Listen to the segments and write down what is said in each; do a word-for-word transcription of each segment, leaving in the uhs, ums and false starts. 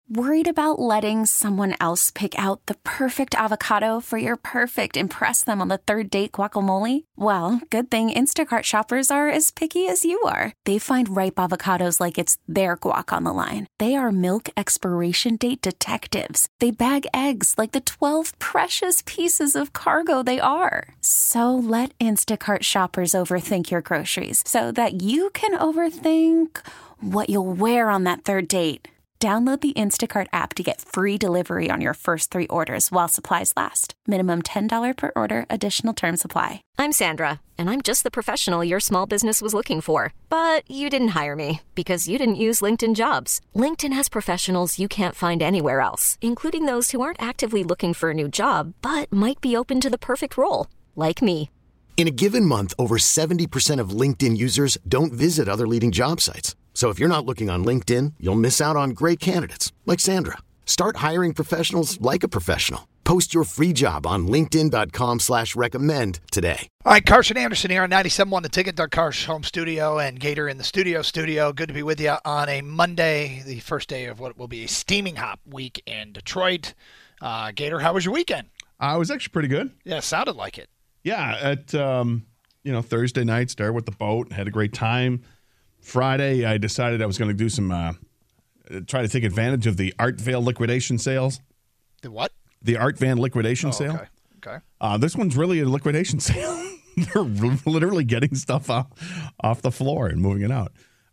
Worried about letting someone else pick out the perfect avocado for your perfect impress them on the third date guacamole? Well, good thing Instacart shoppers are as picky as you are. They find ripe avocados like it's their guac on the line. They are milk expiration date detectives. They bag eggs like the twelve precious pieces of cargo they are. So let Instacart shoppers overthink your groceries so that you can overthink what you'll wear on that third date. Download the Instacart app to get free delivery on your first three orders while supplies last. Minimum ten dollars per order. Additional terms apply. I'm Sandra, and I'm just the professional your small business was looking for. But you didn't hire me because you didn't use LinkedIn Jobs. LinkedIn has professionals you can't find anywhere else, including those who aren't actively looking for a new job, but might be open to the perfect role, like me. In a given month, over seventy percent of LinkedIn users don't visit other leading job sites. So if you're not looking on LinkedIn, you'll miss out on great candidates like Sandra. Start hiring professionals like a professional. Post your free job on linkedin.com slash recommend today. All right, Carson Anderson here on ninety-seven point one The Ticket, Doug Karsch, home studio, and Gator in the studio studio. Good to be with you on a Monday, the first day of what will be a steaming hot week in Detroit. Uh, Gator, how was your weekend? Uh, it was actually pretty good. Yeah, sounded like it. Yeah, at um, you know Thursday night, started with the boat, had a great time. Friday, I decided I was going to do some, uh, try to take advantage of the Art Vale liquidation sales. The what? The Art Van liquidation oh, sale. Okay. Okay. Uh, this one's really a liquidation sale. They're literally getting stuff off, off the floor and moving it out.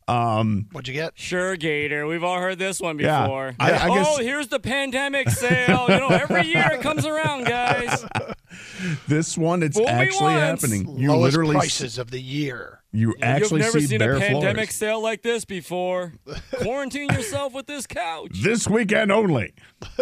Um, What'd you get? Sure, Gator. We've all heard this one Yeah, before. I, I guess, oh, here's the pandemic sale. You know, every year it comes around, guys. This one, it's Fool me actually once. happening. You Lowest literally prices of the year. You Yeah, actually You've never see seen bare a pandemic floors. sale like this before. Quarantine yourself with this couch. This weekend only.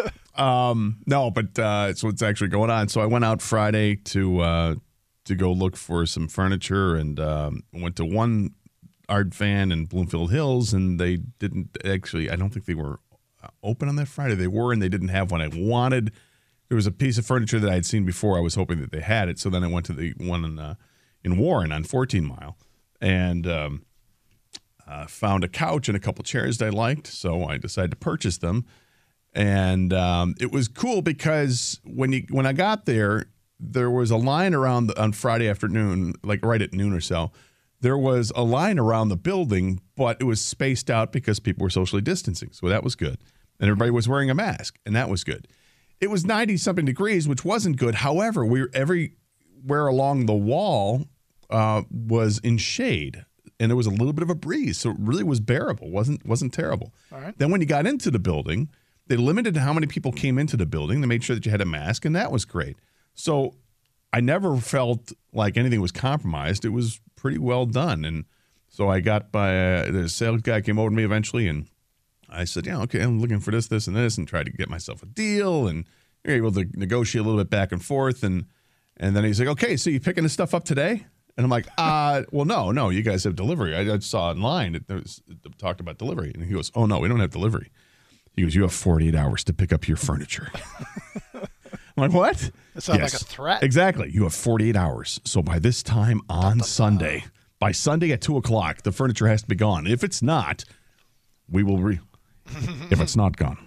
um, no, but uh, it's what's actually going on. So I went out Friday to uh, to go look for some furniture and um, went to one Art Van in Bloomfield Hills, and they didn't actually, I don't think they were open on that Friday. They were, and they didn't have what I wanted. There was a piece of furniture that I had seen before. I was hoping that they had it. So then I went to the one in, uh, in Warren on fourteen mile and um, uh, found a couch and a couple chairs that I liked. So I decided to purchase them. And um, it was cool because when you when I got there, there was a line around the, on Friday afternoon, like right at noon or so. There was a line around the building, but it was spaced out because people were socially distancing. So that was good. And everybody was wearing a mask, and that was good. It was ninety-something degrees, which wasn't good. However, we were everywhere along the wall uh, was in shade, and there was a little bit of a breeze. So it really was bearable. wasn't wasn't terrible. All right. Then when you got into the building, they limited how many people came into the building. They made sure that you had a mask, and that was great. So I never felt like anything was compromised. It was pretty well done. And so I got by, uh, the sales guy came over to me eventually, and I said, yeah, okay, I'm looking for this, this, and this, and tried to get myself a deal, and you're able to negotiate a little bit back and forth. And and then he's like, okay, so you picking this stuff up today? And I'm like, uh, well, no, no, you guys have delivery. I, I saw online it, was, it talked about delivery. And he goes, oh, no, we don't have delivery. He goes, you have forty-eight hours to pick up your furniture. I'm like, what? That sounds Yes, like a threat. Exactly. You have forty-eight hours. So by this time on Sunday, by Sunday at two o'clock, the furniture has to be gone. If it's not, we will re. If it's not gone,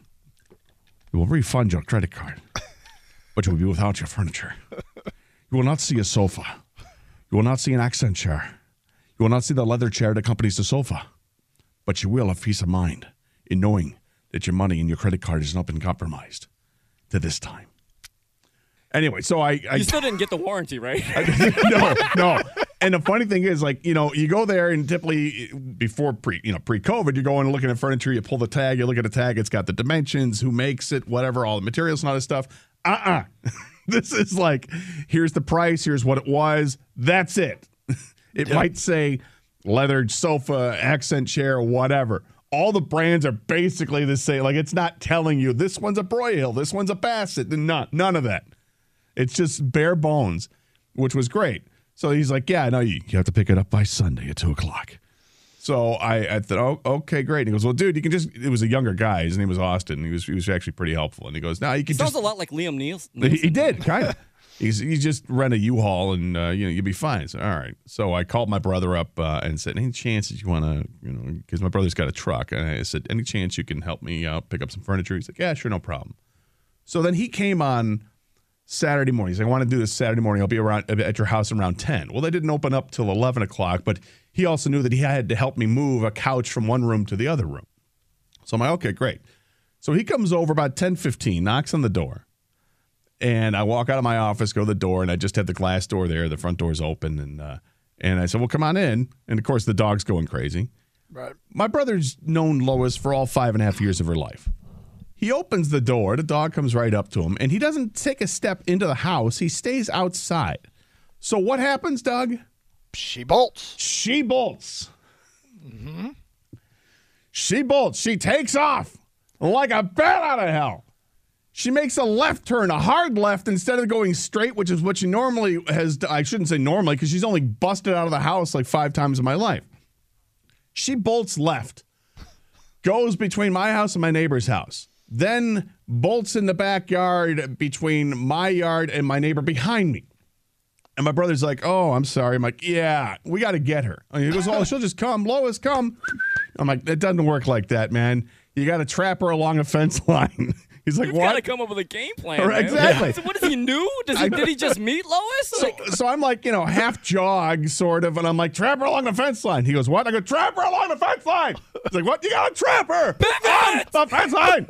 we will refund your credit card, but you will be without your furniture. You will not see a sofa. You will not see an accent chair. You will not see the leather chair that accompanies the sofa, but you will have peace of mind in knowing that your money and your credit card has not been compromised to this time. Anyway, so I... I You still didn't get the warranty, right? no, no. And the funny thing is, like, you know, you go there and typically before pre, you know, pre-COVID, you're going and looking at furniture, you pull the tag, you look at the tag, it's got the dimensions, who makes it, whatever, all the materials and all this stuff. Uh-uh. This is like, here's the price, here's what it was, that's it. It Yep. might say leather sofa, accent chair, whatever. All the brands are basically the same. Like, it's not telling you this one's a Broyhill, this one's a Bassett, none, none of that. It's just bare bones, which was great. So he's like, yeah, no, you, you have to pick it up by Sunday at two o'clock. So I, I thought, oh, okay, great. And he goes, well, dude, you can just, it was a younger guy. His name was Austin. He was he was actually pretty helpful. And he goes, no, you can Sounds just. a lot like Liam Nielsen. He, he did, kind of. He's you just rent a U-Haul and uh, you know you'll be fine. So all right. So I called my brother up uh, and said, any chance that you want to, you know, because my brother's got a truck, and I said, any chance you can help me uh, pick up some furniture? He's like, yeah, sure, no problem. So then he came on Saturday morning. He's like, I want to do this Saturday morning. I'll be around at your house around ten. Well, they didn't open up till eleven o'clock, but he also knew that he had to help me move a couch from one room to the other room. So I'm like, okay, great. So he comes over about ten fifteen, knocks on the door, and I walk out of my office, go to the door, and I just had the glass door there. The front door's open, and uh, and I said, well, come on in. And, of course, the dog's going crazy. Right. My brother's known Lois for all five and a half years of her life. He opens the door. The dog comes right up to him, and he doesn't take a step into the house. He stays outside. So what happens, Doug? She bolts. She bolts. Mm-hmm. She bolts. She takes off like a bat out of hell. She makes a left turn, a hard left, instead of going straight, which is what she normally has. I shouldn't say normally, because she's only busted out of the house like five times in my life. She bolts left, goes between my house and my neighbor's house. Then bolts in the backyard between my yard and my neighbor behind me. And my brother's like, oh, I'm sorry. I'm like, yeah, we got to get her. And he goes, oh, she'll just come. Lois, come. I'm like, it doesn't work like that, man. You got to trap her along a fence line. He's like, You've what? got to come up with a game plan. Right, man. exactly. So what is he new? Does he, did he just meet Lois? So, Like, so I'm like, you know, half jog, sort of, and I'm like, trap her along the fence line. He goes, what? I go, trap her along the fence line. He's like, what? You got to trap her on the fence line.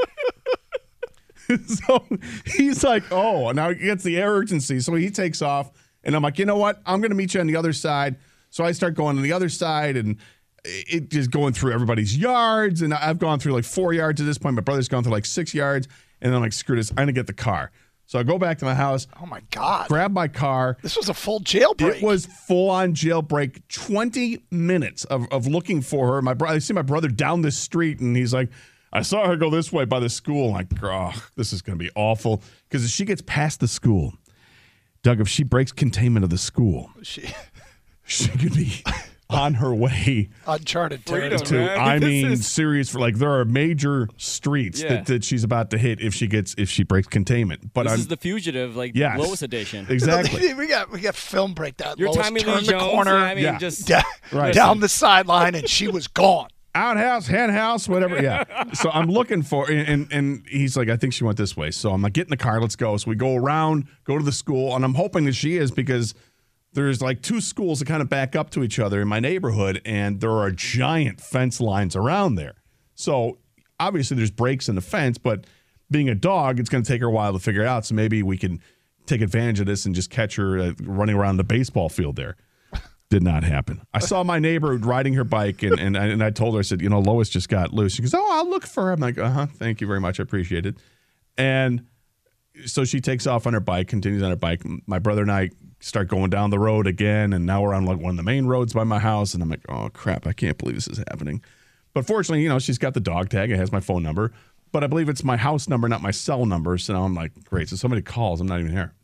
So he's like, oh, now he gets the urgency. So he takes off, and I'm like, you know what? I'm going to meet you on the other side. So I start going on the other side, and it just going through everybody's yards. And I've gone through like four yards at this point. My brother's gone through like six yards. And then I'm like, screw this. I'm going to get the car. So I go back to my house. Oh, my God. Grab my car. This was a full jailbreak. It was full-on jailbreak. twenty minutes of, of looking for her. My bro- I see my brother down the street, and he's like, I saw her go this way by the school. I'm like, oh, this is going to be awful. Because if she gets past the school, Doug, if she breaks containment of the school, She, she could be on her way uncharted Freedom, territory. to, man. I This mean, is- serious for like there are major streets Yeah. that, that she's about to hit if she gets if she breaks containment. But this I'm is the fugitive, like yes, Lois edition. exactly. we got we got film breakdown. Your Lois Tommy Lee turned the Jones. corner, I mean, Yeah. just da- Right. down the sideline, and she was gone. Outhouse, hen house, whatever. Yeah. So I'm looking for, and, and and he's like, I think she went this way. So I'm like, get in the car, let's go. So we go around, go to the school, and I'm hoping that she is because there's like two schools that kind of back up to each other in my neighborhood, and there are giant fence lines around there. So obviously there's breaks in the fence, but being a dog, it's going to take her a while to figure it out. So maybe we can take advantage of this and just catch her uh, running around the baseball field there. Did not happen. I saw my neighbor riding her bike, and, and, I, and I told her, I said, you know, Lois just got loose. She goes, oh, I'll look for her. I'm like, uh-huh, thank you very much. I appreciate it. And so she takes off on her bike, continues on her bike. My brother and I start going down the road again, and now we're on like one of the main roads by my house, and I'm like, oh, crap, I can't believe this is happening. But fortunately, you know, she's got the dog tag. It has my phone number, but I believe it's my house number, not my cell number. So now I'm like, great. So somebody calls. I'm not even here.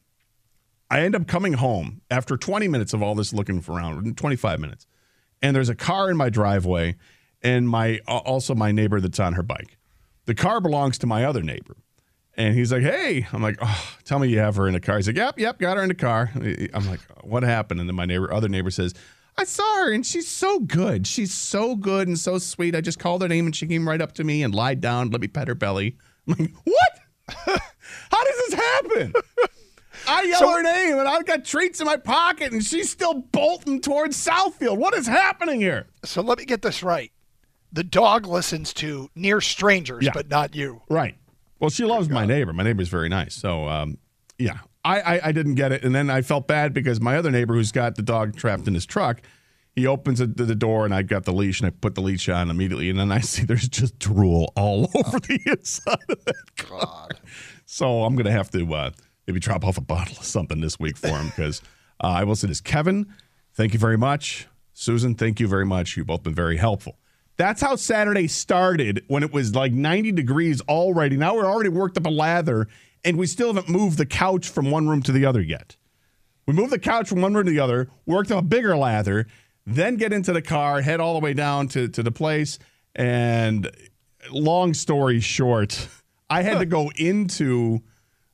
I end up coming home after twenty minutes of all this looking for around, twenty-five minutes. And there's a car in my driveway and my also my neighbor that's on her bike. The car belongs to my other neighbor. And he's like, hey. I'm like, oh, tell me you have her in the car. He's like, yep, yep, got her in the car. I'm like, what happened? And then my neighbor, other neighbor says, I saw her and she's so good. She's so good and so sweet. I just called her name and she came right up to me and lied down, let me pet her belly. I'm like, what? How does this happen? I yell So- her name, and I've got treats in my pocket, and she's still bolting towards Southfield. What is happening here? So let me get this right. The dog listens to near strangers, Yeah. but not you. Right. Well, she loves my neighbor. My neighbor's very nice. So, um, yeah, I, I, I didn't get it. And then I felt bad because my other neighbor, who's got the dog trapped in his truck, he opens the, the door, and I got the leash, and I put the leash on immediately. And then I see there's just drool all over the inside of that car. So I'm going to have to uh, maybe drop off a bottle of something this week for him because uh, I will say this. Kevin, thank you very much. Susan, thank you very much. You've both been very helpful. That's how Saturday started when it was like ninety degrees already. Now we're already worked up a lather, and we still haven't moved the couch from one room to the other yet. We moved the couch from one room to the other, worked up a bigger lather, then get into the car, head all the way down to, to the place. And long story short, I had to go into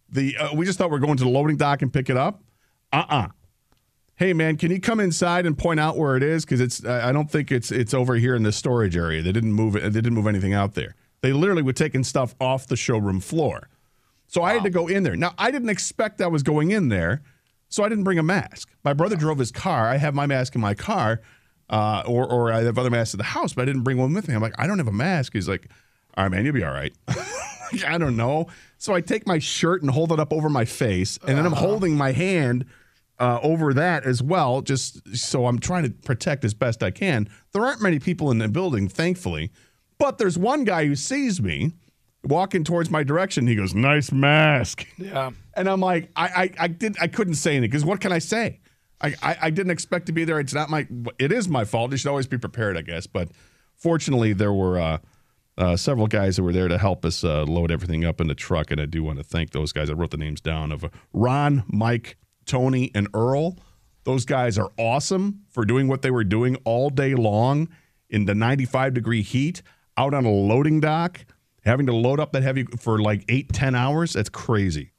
The uh, we just thought we were going to the loading dock and pick it up. Uh-uh. Hey, man, can you come inside and point out where it is? Because it's I don't think it's it's over here in the storage area. They didn't move it. They didn't move anything out there. They literally were taking stuff off the showroom floor. So wow. I had to go in there. Now, I didn't expect I was going in there, so I didn't bring a mask. My brother drove his car. I have my mask in my car, uh, or or I have other masks at the house, but I didn't bring one with me. I'm like, I don't have a mask. He's like, all right, man, you'll be all right. I don't know. So I take my shirt and hold it up over my face, and then I'm holding my hand Uh, over that as well, just so I'm trying to protect as best I can. There aren't many people in the building, thankfully, but there's one guy who sees me walking towards my direction. He goes, "Nice mask." Yeah, and I'm like, I, I, I did, I couldn't say anything because what can I say? I, I, I didn't expect to be there. It's not my, it is my fault. You should always be prepared, I guess. But fortunately, there were uh, uh, several guys that were there to help us uh, load everything up in the truck, and I do want to thank those guys. I wrote the names down of uh, Ron, Mike, Tony, and Earl. Those guys are awesome for doing what they were doing all day long in the ninety-five degree heat out on a loading dock, having to load up that heavy for like eight, ten hours. That's crazy.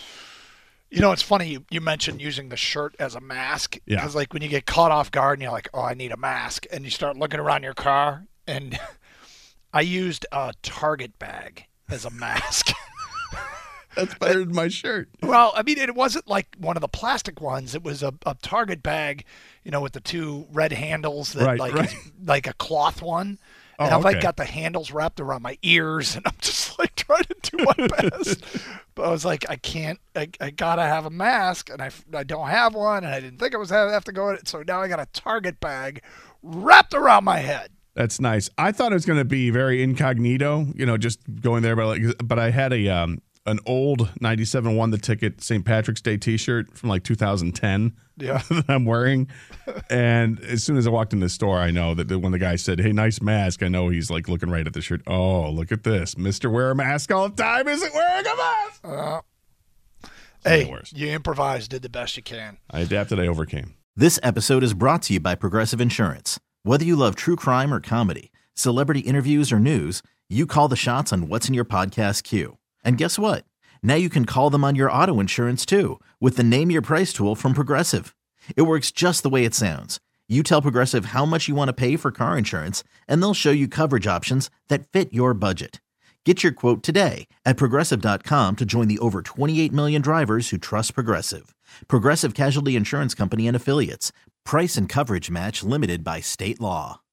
You know, it's funny you, you mentioned using the shirt as a mask. Yeah. Because like when you get caught off guard and you're like, oh, I need a mask. And you start looking around your car. And I used a Target bag as a mask. That's better than my shirt. Well, I mean, it wasn't like one of the plastic ones. It was a, a Target bag, you know, with the two red handles that right, like right. is like a cloth one. And oh, I've okay. like got the handles wrapped around my ears, and I'm just like trying to do my best. But I was like, I can't. I, I gotta have a mask, and I, I don't have one, and I didn't think I was have, have to go. So now I got a Target bag wrapped around my head. That's nice. I thought it was going to be very incognito, you know, just going there, but like, but I had a um. an old ninety-seven won the ticket Saint Patrick's Day T-shirt from like two thousand ten yeah. that I'm wearing. And as soon as I walked in the store, I know that when the guy said, "Hey, nice mask," I know he's like looking right at the shirt. Oh, look at this. Mister Wear a mask all the time isn't wearing a mask. Uh, hey, you improvised, did the best you can. I adapted, I overcame. This episode is brought to you by Progressive Insurance. Whether you love true crime or comedy, celebrity interviews or news, you call the shots on what's in your podcast queue. And guess what? Now you can call them on your auto insurance too with the Name Your Price tool from Progressive. It works just the way it sounds. You tell Progressive how much you want to pay for car insurance, and they'll show you coverage options that fit your budget. Get your quote today at Progressive dot com to join the over twenty-eight million drivers who trust Progressive. Progressive Casualty Insurance Company and Affiliates. Price and coverage match limited by state law.